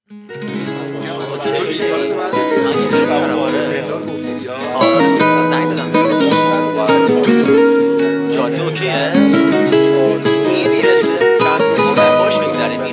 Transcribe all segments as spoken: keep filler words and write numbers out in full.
جاده اوکیه؟ میری باش میگذره میری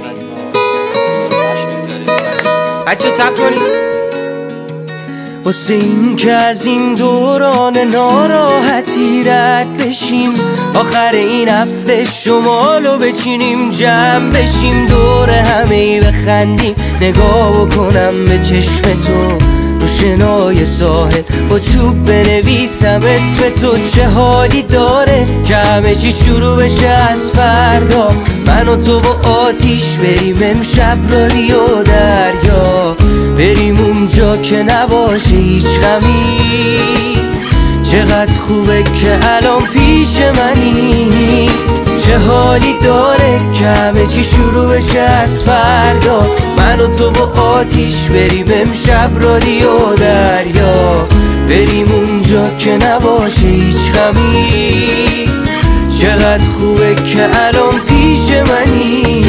بچه سب کنی واسه این که از این دوران ناراحتی رد بشیم، آخر این هفته شمالو بچینیم، جمع بشیم دور همه بخندیم، نگاه بکنم به چشم تو رو شنای ساحل، با چوب بنویسم اسم تو. چه حالی داره که همه چی شروع بشه از فردا، من و تو با آتیش بریم امشب رادیو دریا، بریم اونجا که نباشه هیچ غمی. چقدر خوبه که الان پیش منی، چه حالی داره که همه چی شروع بشه از فردا، من و تو با آتیش بریم امشب رادیو دریا، بریم اونجا که نباشه هیچ غمی. چقدر خوبه که الان پیش منی.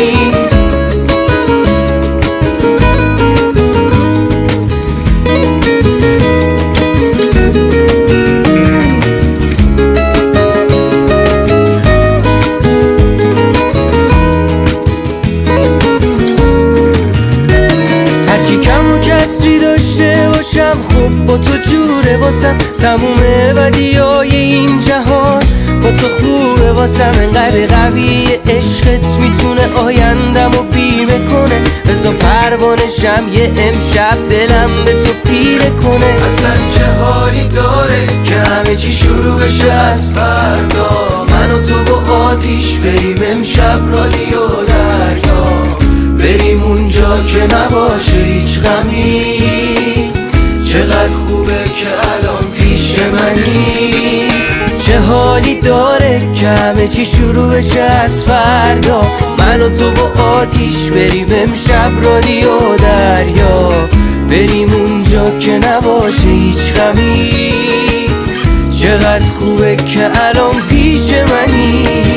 کسری داشته باشم خب با تو جوره واسم، تموم بدیای این جهان با تو خوبه واسم، انقدر قوی عشقت میتونه آیندم و بیمه کنه، بزا پروانشم یه امشب دلم به تو پیره کنه. اصلا چه حالی داره که همه چی شروع بشه از فردا، من و تو با آتیش بریم امشب رادیو دریا، بریم اونجا که نباشه هیچ غمی. چقدر خوبه که الان پیش منی، چه حالی داره که همه چی شروع بشه از فردا، من و تو با آتیش بریم امشب رادیو دریا، بریم اونجا که نباشه هیچ غمی. چقدر خوبه که الان پیش منی.